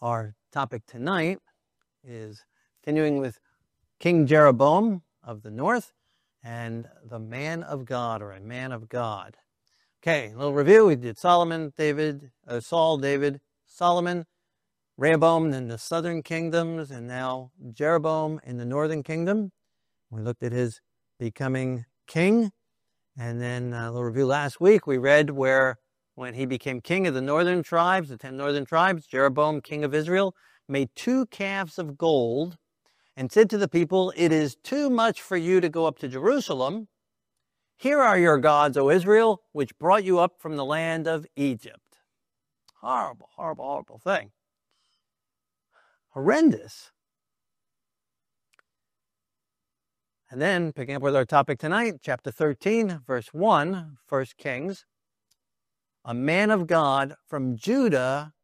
Our topic tonight is continuing with King Jeroboam of the north and the man of God, or a man of God. Okay, a little review. We did Saul, David, Solomon, Rehoboam in the southern kingdoms, and now Jeroboam in the northern kingdom. We looked at his becoming king. And then a little review last week, we read where when he became king of the northern tribes, the 10 northern tribes, Jeroboam, king of Israel, made 2 calves of gold and said to the people, "It is too much for you to go up to Jerusalem. Here are your gods, O Israel, which brought you up from the land of Egypt." Horrible, horrible, horrible thing. Horrendous. And then, picking up with our topic tonight, chapter 13, verse 1, 1 Kings. A man of God from Judah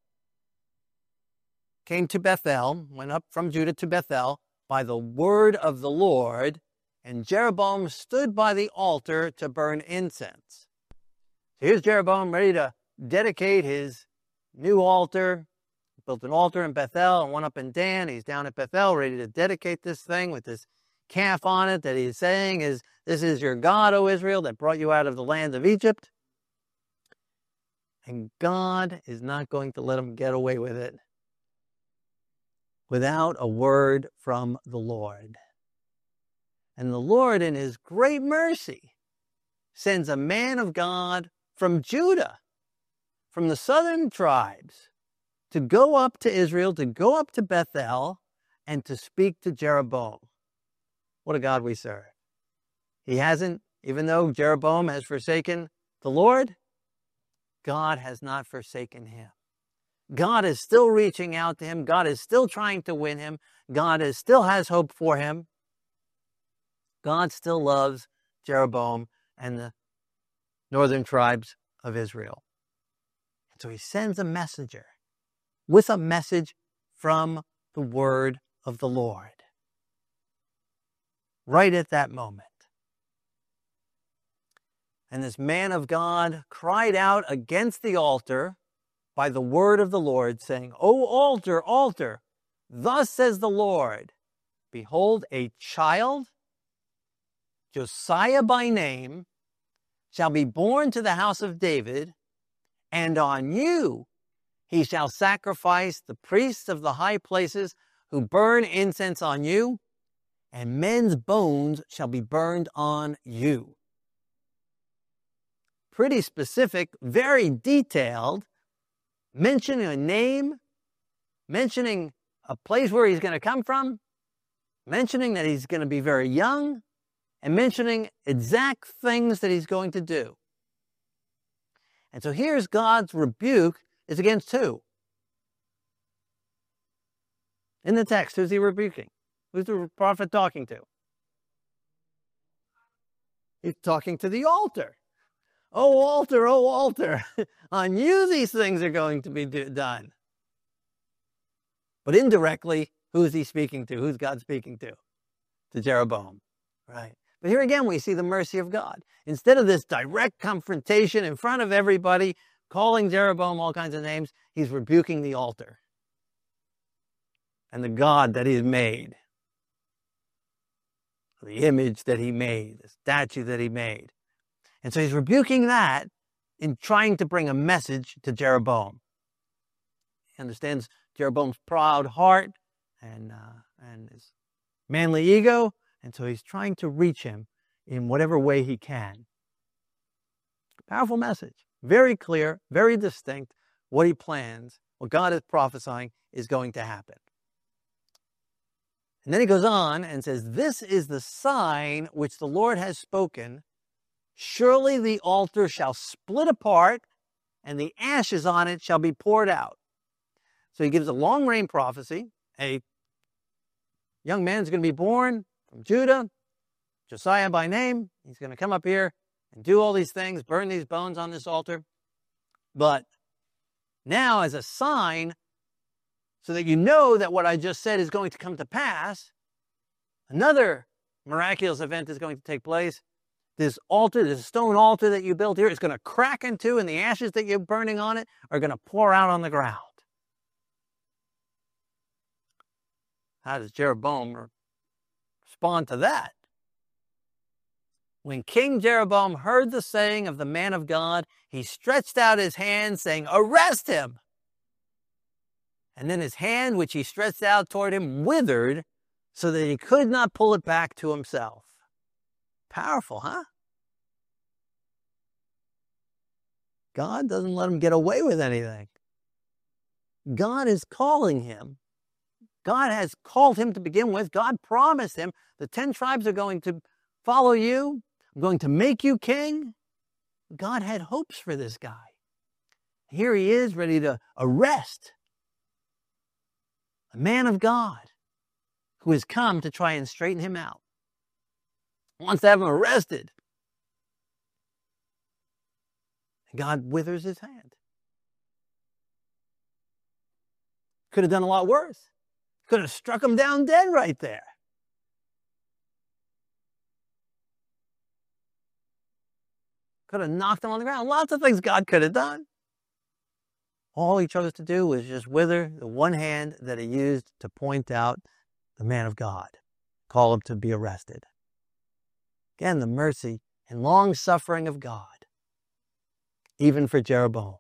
came to Bethel, went up from Judah to Bethel by the word of the Lord, and Jeroboam stood by the altar to burn incense. So here's Jeroboam ready to dedicate his new altar. He built an altar in Bethel and one up in Dan. He's down at Bethel ready to dedicate this thing with this calf on it that he's saying is, "This is your God, O Israel, that brought you out of the land of Egypt." And God is not going to let him get away with it without a word from the Lord. And the Lord, in his great mercy, sends a man of God from Judah, from the southern tribes, to go up to Israel, to go up to Bethel, and to speak to Jeroboam. What a God we serve. He hasn't, even though Jeroboam has forsaken the Lord, God has not forsaken him. God is still reaching out to him. God is still trying to win him. God still has hope for him. God still loves Jeroboam and the northern tribes of Israel. And so he sends a messenger with a message from the word of the Lord. Right at that moment. And this man of God cried out against the altar by the word of the Lord, saying, "O altar, altar, thus says the Lord, behold, a child, Josiah by name, shall be born to the house of David, and on you he shall sacrifice the priests of the high places who burn incense on you, and men's bones shall be burned on you." Pretty specific, very detailed, mentioning a name, mentioning a place where he's going to come from, mentioning that he's going to be very young, and mentioning exact things that he's going to do. And so here's God's rebuke is against who? In the text, who's he rebuking? Who's the prophet talking to? He's talking to the altar. "Oh, altar, on you these things are going to be done." But indirectly, who is he speaking to? Who's God speaking to? To Jeroboam, right? But here again, we see the mercy of God. Instead of this direct confrontation in front of everybody, calling Jeroboam all kinds of names, he's rebuking the altar and the God that he's made, the image that he made, the statue that he made. And so he's rebuking that in trying to bring a message to Jeroboam. He understands Jeroboam's proud heart and his manly ego, and so he's trying to reach him in whatever way he can. Powerful message. Very clear, very distinct what he plans, what God is prophesying is going to happen. And then he goes on and says, "This is the sign which the Lord has spoken. Surely the altar shall split apart, and the ashes on it shall be poured out." So he gives a long-range prophecy. A young man's going to be born from Judah, Josiah by name. He's going to come up here and do all these things, burn these bones on this altar. But now, as a sign, so that you know that what I just said is going to come to pass, another miraculous event is going to take place. This altar, this stone altar that you built here, is going to crack in two, and the ashes that you're burning on it are going to pour out on the ground. How does Jeroboam respond to that? When King Jeroboam heard the saying of the man of God, he stretched out his hand, saying, "Arrest him!" And then his hand, which he stretched out toward him, withered, so that he could not pull it back to himself. Powerful, huh? God doesn't let him get away with anything. God is calling him. God has called him to begin with. God promised him, the 10 tribes are going to follow you. I'm going to make you king. God had hopes for this guy. Here he is, ready to arrest a man of God who has come to try and straighten him out. Wants to have him arrested. And God withers his hand. Could have done a lot worse. Could have struck him down dead right there. Could have knocked him on the ground. Lots of things God could have done. All he chose to do was just wither the one hand that he used to point out the man of God, call him to be arrested. Again, the mercy and long suffering of God, even for Jeroboam.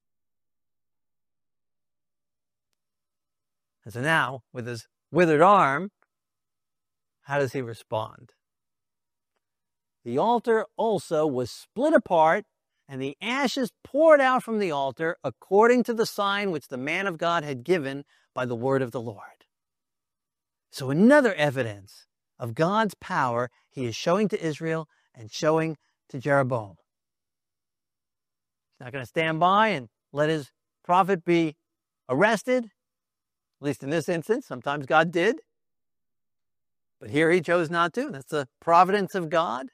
And so now, with his withered arm, how does he respond? The altar also was split apart, and the ashes poured out from the altar according to the sign which the man of God had given by the word of the Lord. So another evidence of God's power he is showing to Israel and showing to Jeroboam. He's not going to stand by and let his prophet be arrested. At least in this instance, sometimes God did. But here he chose not to. That's the providence of God.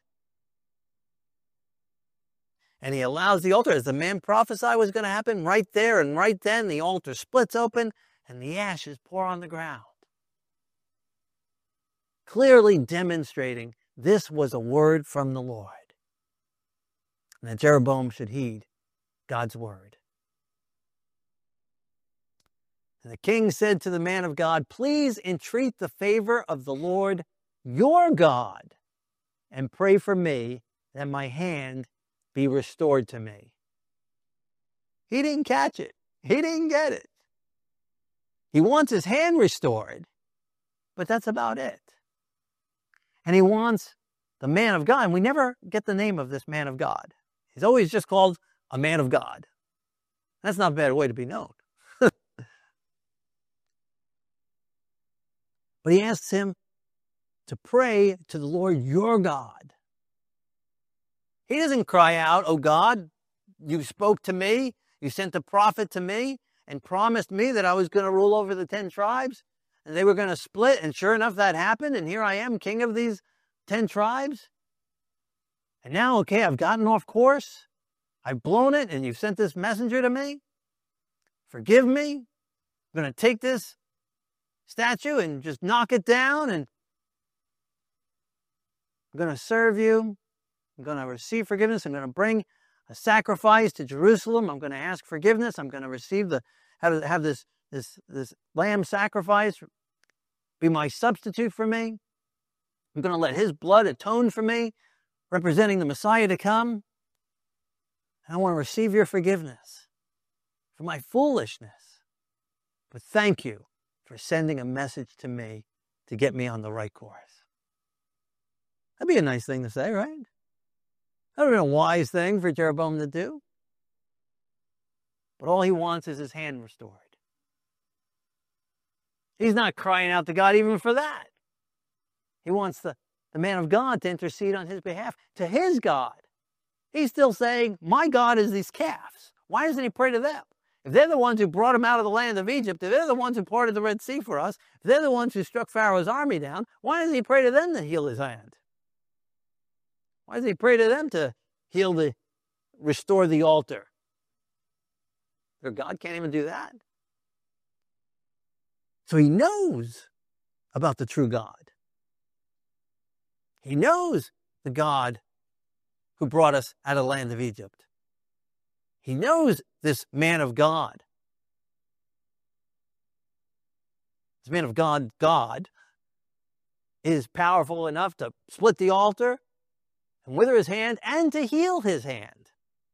And he allows the altar, as the man prophesied was going to happen, right there and right then, the altar splits open and the ashes pour on the ground. Clearly demonstrating this was a word from the Lord. And that Jeroboam should heed God's word. And the king said to the man of God, "Please entreat the favor of the Lord your God and pray for me that my hand be restored to me." He didn't catch it. He didn't get it. He wants his hand restored, but that's about it. And he wants the man of God, and we never get the name of this man of God. He's always just called a man of God. That's not a bad way to be known. But he asks him to pray to the Lord your God. He doesn't cry out, "Oh God, you spoke to me, you sent a prophet to me and promised me that I was going to rule over the 10 tribes and they were going to split, and sure enough that happened, and here I am, king of these 10 tribes. And now, okay, I've gotten off course, I've blown it, and you've sent this messenger to me. Forgive me. I'm going to take this statue and just knock it down, and I'm going to serve you. I'm going to receive forgiveness. I'm going to bring a sacrifice to Jerusalem. I'm going to ask forgiveness. I'm going to receive have this lamb sacrifice be my substitute for me. I'm going to let his blood atone for me, representing the Messiah to come. And I want to receive your forgiveness for my foolishness. But thank you for sending a message to me to get me on the right course." That'd be a nice thing to say, right? That would have been a wise thing for Jeroboam to do. But all he wants is his hand restored. He's not crying out to God even for that. He wants the man of God to intercede on his behalf to his God. He's still saying, "My God is these calves." Why doesn't he pray to them? If they're the ones who brought him out of the land of Egypt, if they're the ones who parted the Red Sea for us, if they're the ones who struck Pharaoh's army down, why doesn't he pray to them to heal his hand? Why doesn't he pray to them to restore the altar? Their God can't even do that. So he knows about the true God. He knows the God who brought us out of the land of Egypt. He knows this man of God. This man of God, is powerful enough to split the altar and wither his hand and to heal his hand.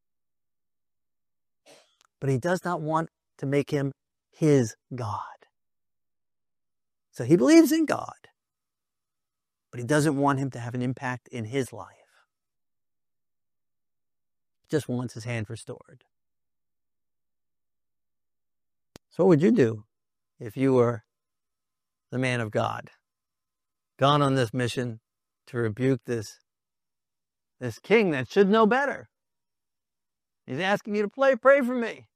But he does not want to make him his God. So he believes in God, but he doesn't want him to have an impact in his life. He just wants his hand restored. So what would you do if you were the man of God, gone on this mission to rebuke this king that should know better? He's asking you to pray for me.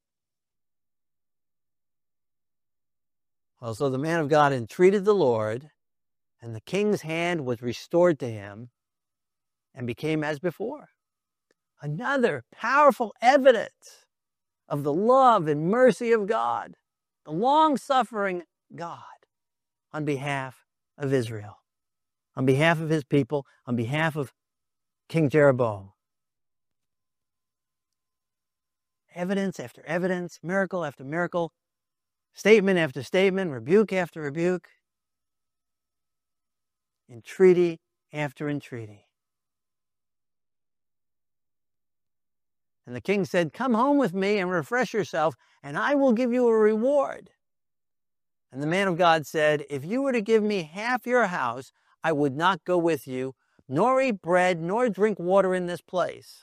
Well, so the man of God entreated the Lord, and the king's hand was restored to him and became as before. Another powerful evidence of the love and mercy of God, the long-suffering God on behalf of Israel, on behalf of his people, on behalf of King Jeroboam. Evidence after evidence, miracle after miracle, statement after statement, rebuke after rebuke, entreaty after entreaty. And the king said, "Come home with me and refresh yourself, and I will give you a reward." And the man of God said, "If you were to give me half your house, I would not go with you, nor eat bread, nor drink water in this place.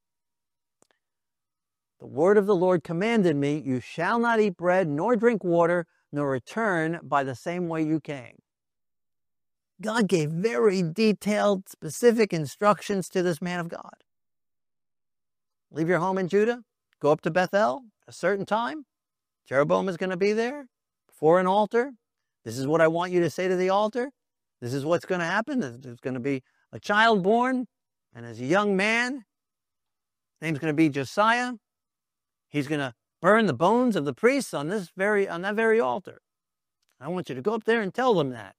The word of the Lord commanded me, you shall not eat bread, nor drink water, nor return by the same way you came." God gave very detailed, specific instructions to this man of God. Leave your home in Judah, go up to Bethel at a certain time. Jeroboam is going to be there before an altar. This is what I want you to say to the altar. This is what's going to happen. There's going to be a child born, and as a young man, his name's going to be Josiah. He's going to burn the bones of the priests on that very altar. I want you to go up there and tell them that.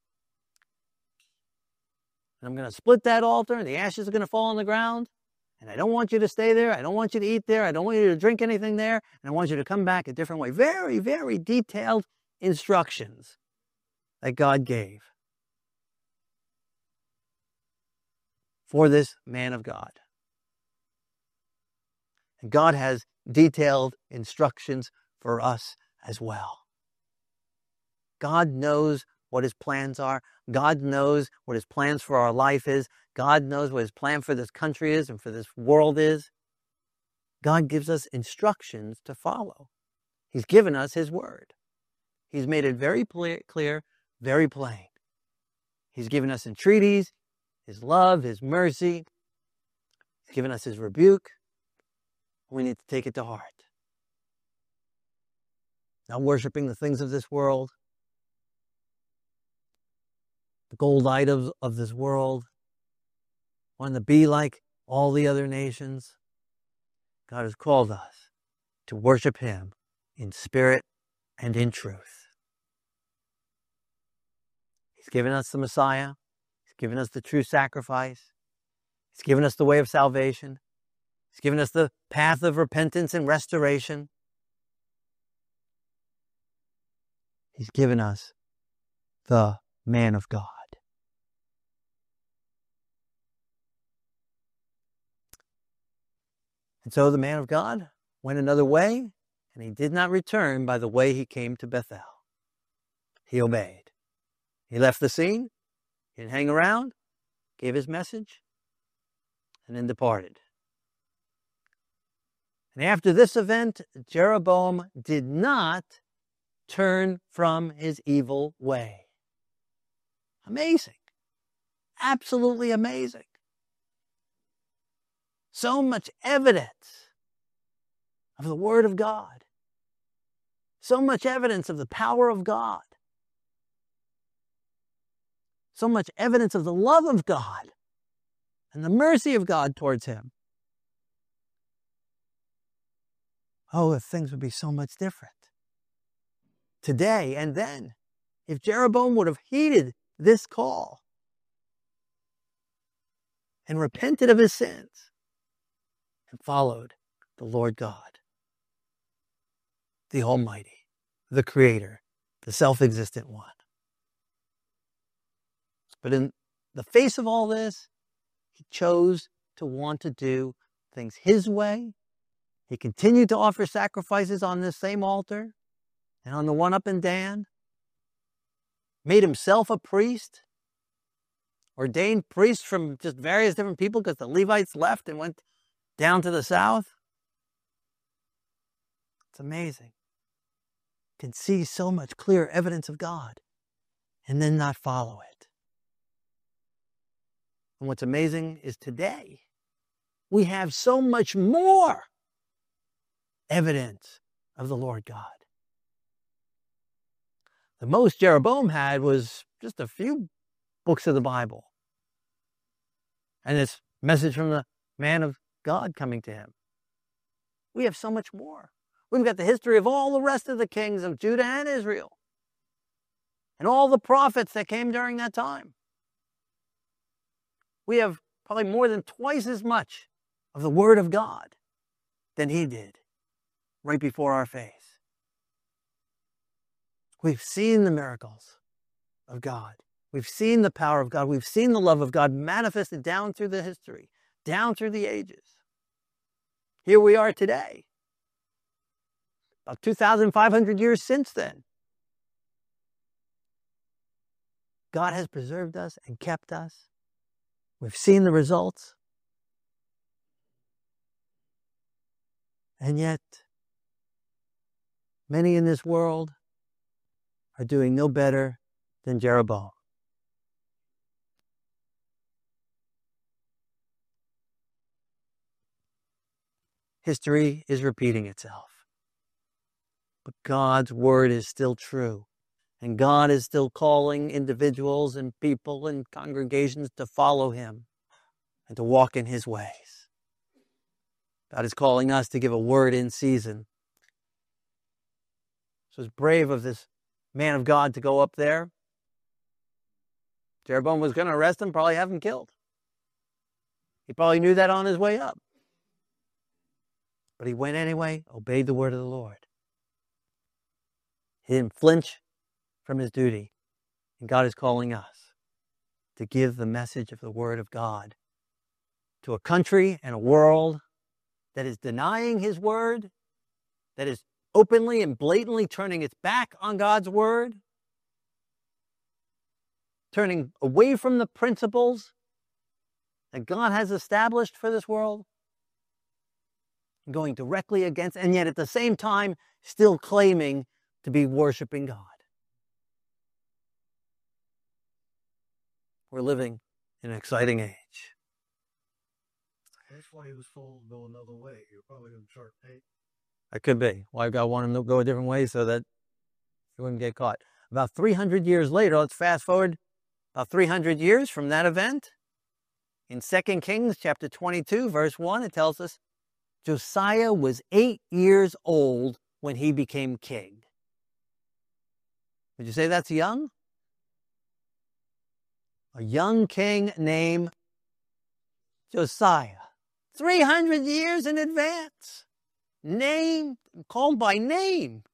And I'm going to split that altar, and the ashes are going to fall on the ground. And I don't want you to stay there. I don't want you to eat there. I don't want you to drink anything there. And I want you to come back a different way. Very, very detailed instructions that God gave for this man of God. And God has detailed instructions for us as well. God knows what his plans are. God knows what his plans for our life is. God knows what his plan for this country is and for this world is. God gives us instructions to follow. He's given us his word. He's made it very clear, very plain. He's given us entreaties, his love, his mercy. He's given us his rebuke. We need to take it to heart. Not worshiping the things of this world, the gold idols of this world, wanting to be like all the other nations. God has called us to worship him in spirit and in truth. He's given us the Messiah. He's given us the true sacrifice. He's given us the way of salvation. He's given us the path of repentance and restoration. He's given us the man of God. And so the man of God went another way, and he did not return by the way he came to Bethel. He obeyed. He left the scene, he didn't hang around, gave his message, and then departed. And after this event, Jeroboam did not turn from his evil way. Amazing. Absolutely amazing. So much evidence of the Word of God. So much evidence of the power of God. So much evidence of the love of God and the mercy of God towards him. Oh, if things would be so much different today and then, if Jeroboam would have heeded this call and repented of his sins and followed the Lord God, the Almighty, the Creator, the self-existent one. But in the face of all this, he chose to want to do things his way. He continued to offer sacrifices on this same altar and on the one up in Dan. Made himself a priest. Ordained priests from just various different people because the Levites left and went down to the south. It's amazing. You can see so much clear evidence of God and then not follow it. And what's amazing is today we have so much more evidence of the Lord God. The most Jeroboam had was just a few books of the Bible and this message from the man of God coming to him. We have so much more. We've got the history of all the rest of the kings of Judah and Israel and all the prophets that came during that time. We have probably more than twice as much of the Word of God than he did right before our face. We've seen the miracles of God. We've seen the power of God. We've seen the love of God manifested down through the history, down through the ages. Here we are today, about 2,500 years since then. God has preserved us and kept us. We've seen the results. And yet, many in this world are doing no better than Jeroboam. History is repeating itself. But God's word is still true. And God is still calling individuals and people and congregations to follow him and to walk in his ways. God is calling us to give a word in season. So it's brave of this man of God to go up there. Jeroboam was going to arrest him, probably have him killed. He probably knew that on his way up. But he went anyway, obeyed the word of the Lord. He didn't flinch from his duty. And God is calling us to give the message of the word of God to a country and a world that is denying his word, that is openly and blatantly turning its back on God's word, turning away from the principles that God has established for this world, and going directly against, and yet at the same time still claiming to be worshiping God. We're living in an exciting age. That's why he was told to go another way. You're probably going to start paying. That could be. Why God wanted him to go a different way so that he wouldn't get caught. About 300 years later, let's fast forward about 300 years from that event. In 2 Kings chapter 22, verse 1, it tells us, Josiah was 8 years old when he became king. Would you say that's young? A young king named Josiah. 300 years in advance. Named, called by name.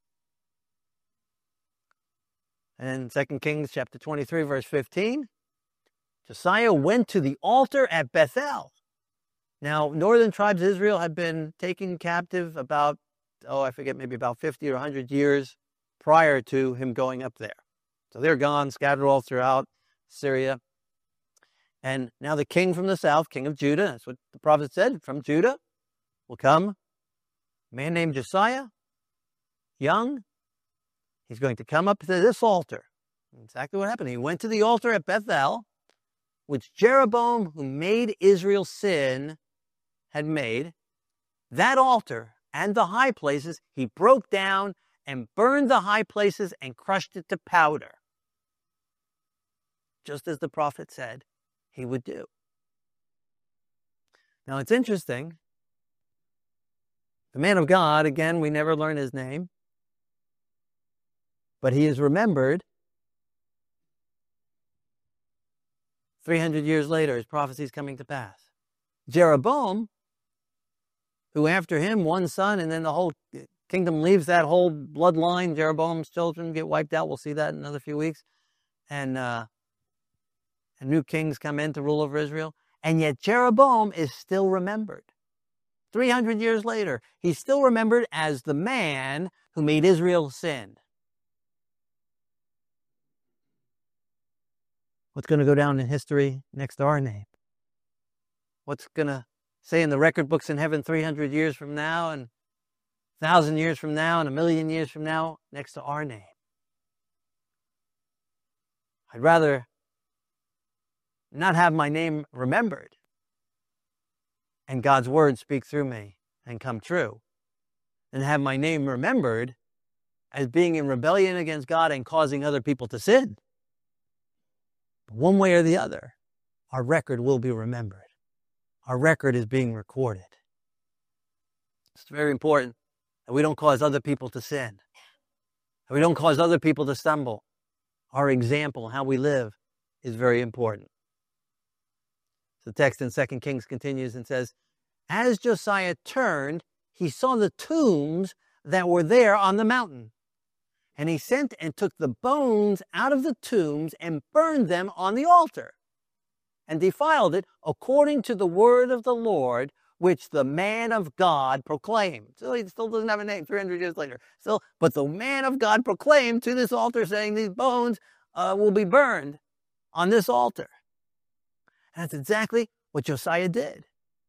And in 2 Kings chapter 23, verse 15, Josiah went to the altar at Bethel. Now, northern tribes of Israel had been taken captive about, maybe about 50 or 100 years prior to him going up there. So they're gone, scattered all throughout Syria. And now the king from the south, king of Judah, that's what the prophet said, from Judah will come a man named Josiah, young. He's going to come up to this altar. Exactly what happened. He went to the altar at Bethel, which Jeroboam, who made Israel sin, had made. That altar and the high places, he broke down and burned the high places and crushed it to powder. Just as the prophet said he would do. Now it's interesting. The man of God, again, we never learn his name. But he is remembered 300 years later, his prophecy is coming to pass. Jeroboam, who after him, one son, and then the whole kingdom leaves that whole bloodline. Jeroboam's children get wiped out. We'll see that in another few weeks. And new kings come in to rule over Israel. And yet Jeroboam is still remembered. 300 years later, he's still remembered as the man who made Israel sin. What's going to go down in history next to our name? What's going to say in the record books in heaven 300 years from now, and 1,000 years from now, and 1,000,000 years from now next to our name? I'd rather not have my name remembered and God's word speak through me and come true than have my name remembered as being in rebellion against God and causing other people to sin. But one way or the other, our record will be remembered. Our record is being recorded. It's very important that we don't cause other people to sin, that we don't cause other people to stumble. Our example, how we live, is very important. The text in 2 Kings continues and says, as Josiah turned, he saw the tombs that were there on the mountain. And he sent and took the bones out of the tombs and burned them on the altar and defiled it according to the word of the Lord, which the man of God proclaimed. So he still doesn't have a name 300 years later. But the man of God proclaimed to this altar saying these bones will be burned on this altar. And that's exactly what Josiah did.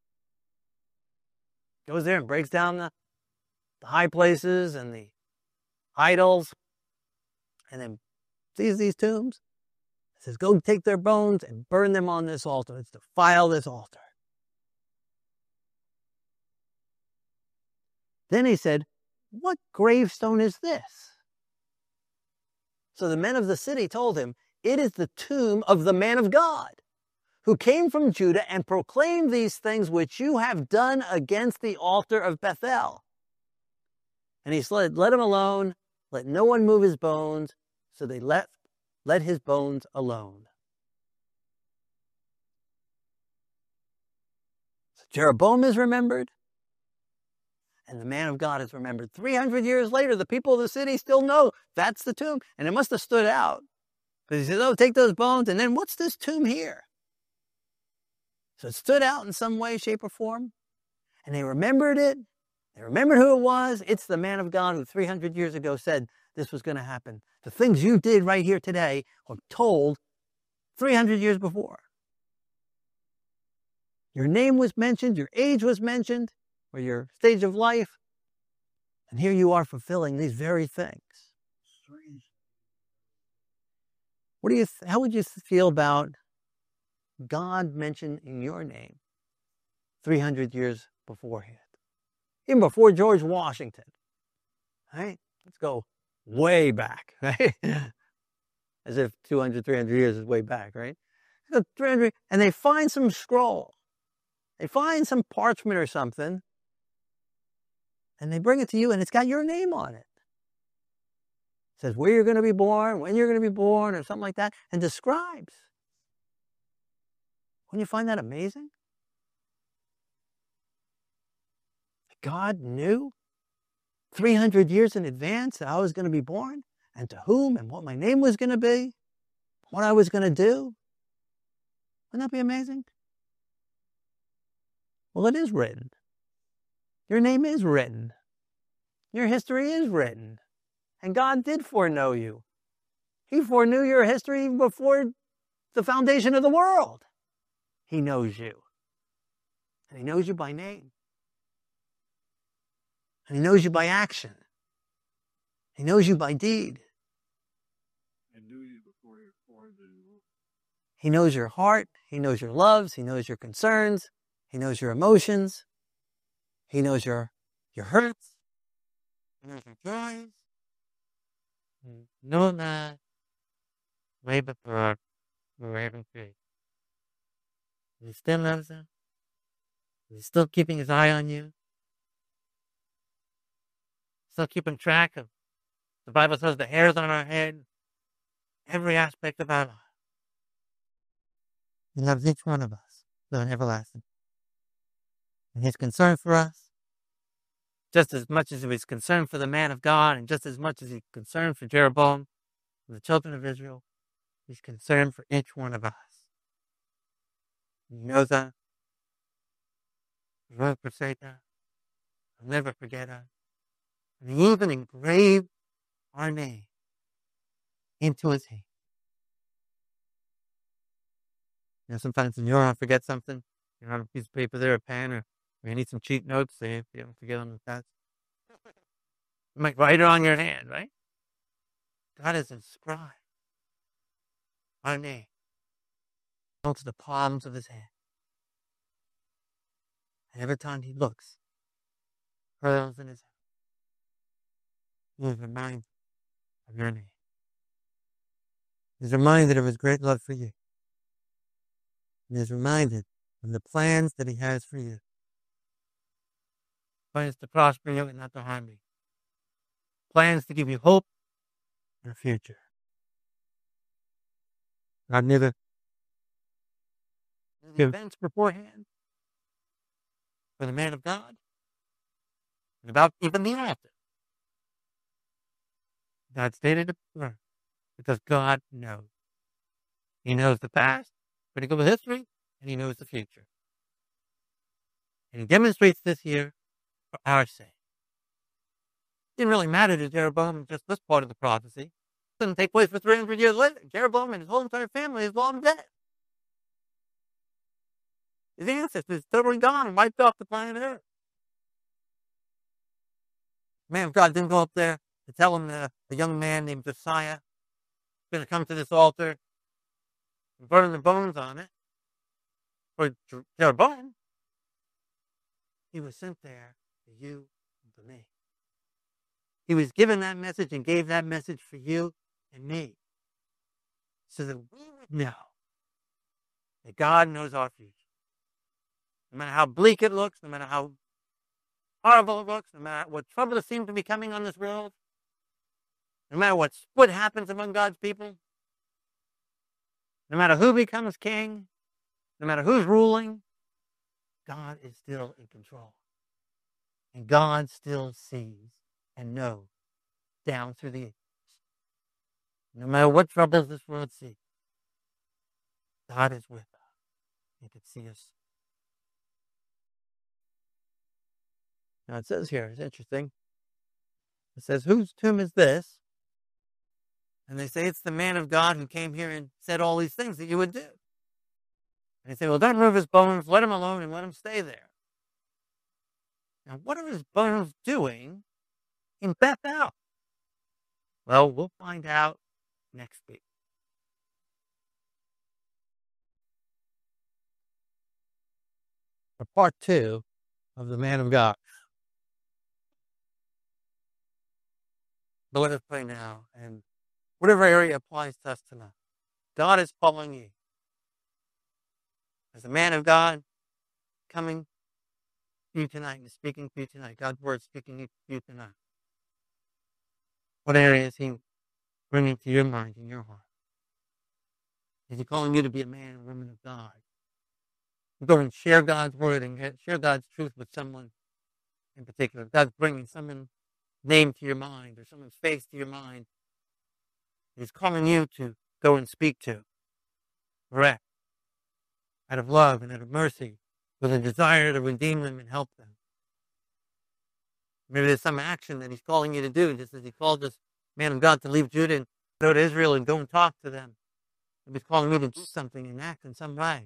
Goes there and breaks down the high places and the idols, and then sees these tombs. He says, go take their bones and burn them on this altar. Let's defile this altar. Then he said, what gravestone is this? So the men of the city told him, it is the tomb of the man of God, who came from Judah and proclaimed these things which you have done against the altar of Bethel. And he said, let him alone, let no one move his bones. So they let his bones alone. So Jeroboam is remembered, and the man of God is remembered. 300 years later, the people of the city still know that's the tomb. And it must have stood out, because he says, oh, take those bones, and then what's this tomb here? So it stood out in some way, shape, or form, and they remembered it. They remembered who it was. It's the man of God who 300 years ago said this was going to happen. The things you did right here today were told 300 years before. Your name was mentioned, your age was mentioned, or your stage of life, and here you are fulfilling these very things. How would you feel about God mentioning your name 300 years beforehand? Even before George Washington, right? Let's go way back, right? As if 200, 300 years is way back, right? 300, and they find some scroll. They find some parchment or something, and they bring it to you, and it's got your name on it. It says where you're going to be born, when you're going to be born, or something like that, and describes. Wouldn't you find that amazing? God knew 300 years in advance that I was going to be born, and to whom, and what my name was going to be, what I was going to do. Wouldn't that be amazing? Well, it is written. Your name is written. Your history is written. And God did foreknow you. He foreknew your history before the foundation of the world. He knows you. And he knows you by name. And he knows you by action. He knows you by deed. And knew you before you were born. He knows your heart. He knows your loves. He knows your concerns. He knows your emotions. He knows your hurts. He knows your joys. Know that way before we were even created. He still loves them. He's still keeping his eye on you. Still keeping track of, the Bible says, the hairs on our head, every aspect of our life. He loves each one of us, though an everlasting. And his concern for us just as much as he was concerned for the man of God, and just as much as he's concerned for Jeroboam, the children of Israel, he's concerned for each one of us. He knows us. He won't forsake us. He'll never forget us. And he even engraved our name into his hand. Sometimes when you don't forget something, you have a piece of paper there, a pen, or you need some cheat notes, say if you don't forget on the test. You might write it on your hand, right? God has inscribed our name onto the palms of his hand. And every time he looks, hurls in his hand, he is reminded of your name. He is reminded of his great love for you. He is reminded of the plans that he has for you. Plans to prosper you and not to harm you. Plans to give you hope and a future. God knew the events beforehand for the man of God and about even the after. God stated it before because God knows. He knows the past, critical history, and he knows the future. And he demonstrates this here for our sake. It didn't really matter to Jeroboam just this part of the prophecy. It didn't take place for 300 years later. Jeroboam and his whole entire family is long dead. His ancestors totally gone and wiped off the planet Earth. The man of God didn't go up there to tell him that a young man named Josiah was going to come to this altar and burn the bones on it for Jeroboam. He was sent there for you and for me. He was given that message and gave that message for you and me so that we would know that God knows our future. No matter how bleak it looks, no matter how horrible it looks, no matter what trouble seems to be coming on this world, no matter what split happens among God's people, no matter who becomes king, no matter who's ruling, God is still in control. And God still sees and knows down through the ages. No matter what troubles this world sees, God is with us. He can see us. Now it says here, it's interesting. It says, whose tomb is this? And they say it's the man of God who came here and said all these things that you would do. And they say, well, don't remove his bones, let him alone and let him stay there. Now, what are his bones doing in Bethel? Well, we'll find out next week. For part 2 of the man of God. But let us pray now, and whatever area applies to us tonight, God is calling you. As a man of God coming to you tonight and speaking to you tonight, God's word speaking to you tonight. What area is he bringing to your mind and your heart? Is he calling you to be a man and woman of God? Go and share God's word and share God's truth with someone in particular. God's bringing someone's name to your mind or someone's face to your mind. He's calling you to go and speak to. Correct. Out of love and out of mercy, with a desire to redeem them and help them. Maybe there's some action that he's calling you to do, just as he called this man of God to leave Judah and go to Israel and go and talk to them. He's calling you to do something and act in some way.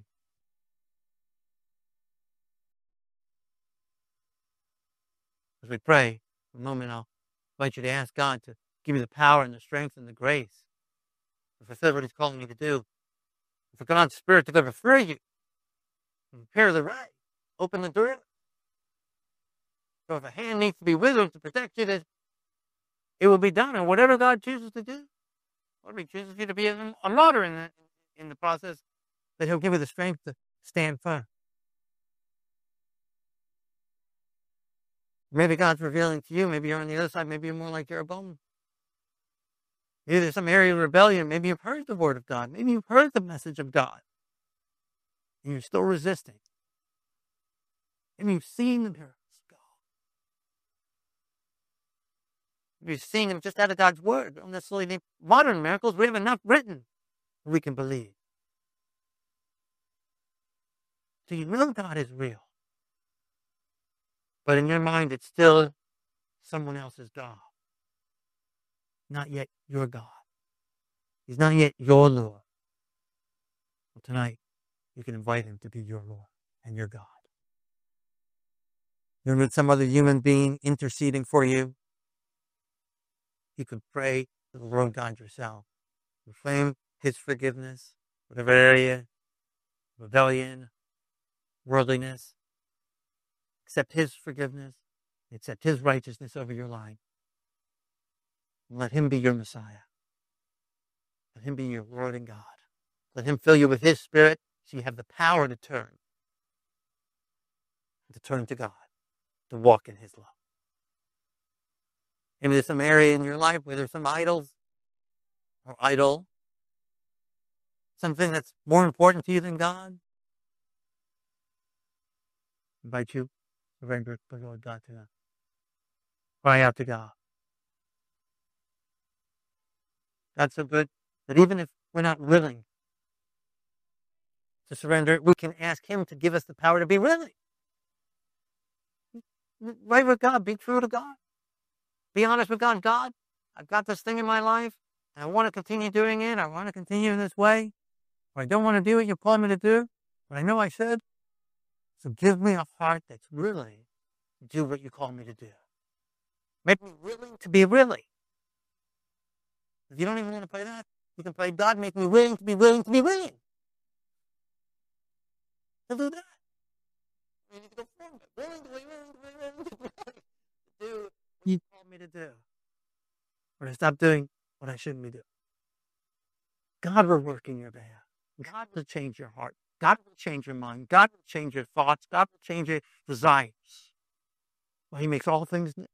As we pray, for a moment I'll invite you to ask God to give you the power and the strength and the grace to fulfill what he's calling you to do. For God's Spirit to go free you and prepare the way, open the door. So if a hand needs to be withered to protect you, that it will be done. And whatever God chooses to do, whatever he chooses you to be a martyr in the process, that he'll give you the strength to stand firm. Maybe God's revealing to you, maybe you're on the other side, maybe you're more like Jeroboam. Maybe there's some area of rebellion, maybe you've heard the word of God, maybe you've heard the message of God, and you're still resisting. Maybe you've seen the miracles of God, We're seeing them just out of God's word. We don't necessarily need modern miracles. We have enough written we can believe. So you know God is real. But in your mind, it's still someone else's God. Not yet your God. He's not yet your Lord. Well, tonight, you can invite him to be your Lord and your God. You're with some other human being interceding for you. You can pray to the Lord God yourself. Proclaim his forgiveness, whatever area, rebellion, worldliness. Accept his forgiveness. Accept his righteousness over your life. And let him be your Messiah. Let him be your Lord and God. Let him fill you with his Spirit so you have the power to turn to God, to walk in his love. Maybe there's some area in your life where there's some idols or idol, something that's more important to you than God. I invite you, surrender the Lord God to God. Cry out to God. God's so good that even if we're not willing to surrender, we can ask him to give us the power to be willing. Right with God, be true to God. Be honest with God. God, I've got this thing in my life, and I want to continue doing it. I want to continue in this way. Or I don't want to do what you called me to do, but I know I should. So give me a heart that's willing to do what you call me to do. Make me willing to be willing. If you don't even want to play that, you can play God, make me willing to be willing to be willing. He'll do that. You need to go forward. Willing to be willing to do what you called me to do. Or to stop doing what I shouldn't be doing. God will work in your behalf. God will change your heart. God will change your mind. God will change your thoughts. God will change your desires. Well, he makes all things new.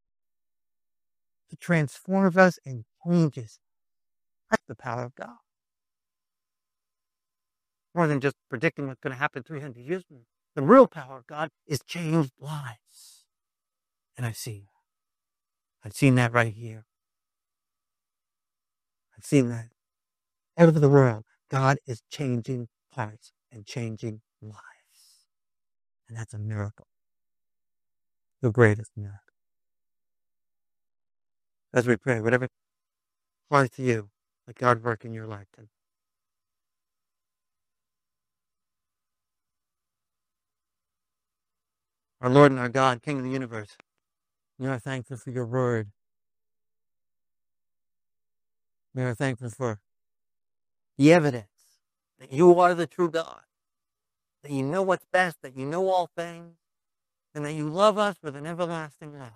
To transform us and change us. That's the power of God. More than just predicting what's going to happen 300 years from now. The real power of God is changed lives. And I've seen that. I've seen that right here. I've seen that. Out of the world, God is changing hearts and changing lives. And that's a miracle. The greatest miracle. As we pray, whatever applies to you, let God work in your life. Our Lord and our God, King of the universe, we are thankful for your word. We are thankful for the evidence that you are the true God, that you know what's best, that you know all things, and that you love us with an everlasting love.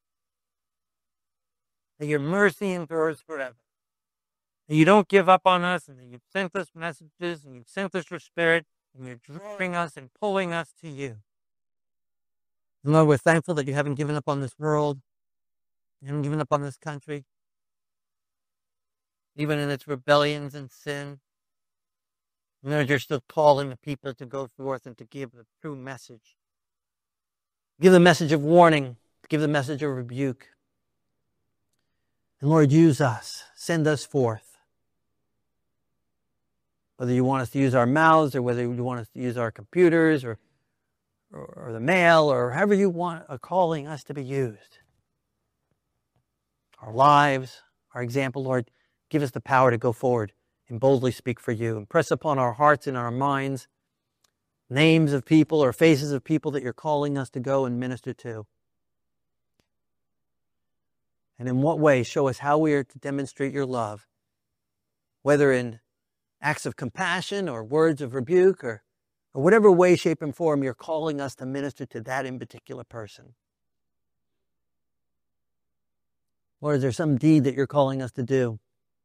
That your mercy endures forever. That you don't give up on us, and that you've sent us messages, and you've sent us your Spirit, and you're drawing us and pulling us to you. And Lord, we're thankful that you haven't given up on this world. You haven't given up on this country. Even in its rebellions and sin. Lord, you're still calling the people to go forth and to give the true message. Give the message of warning. Give the message of rebuke. And Lord, use us. Send us forth. Whether you want us to use our mouths or whether you want us to use our computers or the mail or however you are calling us to be used. Our lives, our example, Lord, give us the power to go forward and boldly speak for you. Impress upon our hearts and our minds names of people or faces of people that you're calling us to go and minister to. And in what way show us how we are to demonstrate your love, whether in acts of compassion or words of rebuke or whatever way, shape, and form you're calling us to minister to that in particular person. Or is there some deed that you're calling us to do?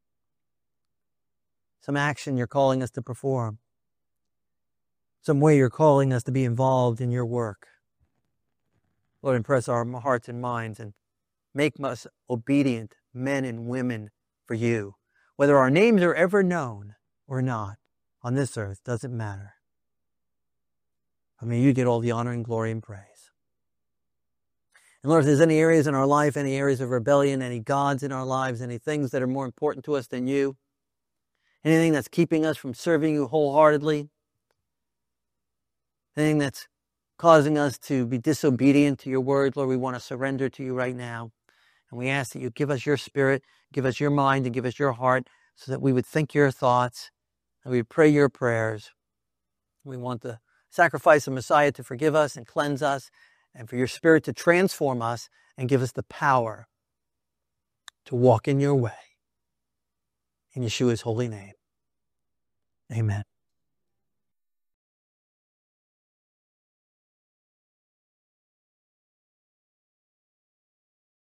Some action you're calling us to perform? Some way you're calling us to be involved in your work? Lord, impress our hearts and minds and make us obedient men and women for you. Whether our names are ever known or not on this earth, doesn't matter. I mean, you get all the honor and glory and praise. And Lord, if there's any areas in our life, any areas of rebellion, any gods in our lives, any things that are more important to us than you, anything that's keeping us from serving you wholeheartedly, anything that's causing us to be disobedient to your word, Lord, we want to surrender to you right now. And we ask that you give us your spirit, give us your mind, and give us your heart so that we would think your thoughts and we would pray your prayers. We want the sacrifice of Messiah to forgive us and cleanse us, and for your spirit to transform us and give us the power to walk in your way. In Yeshua's holy name. Amen.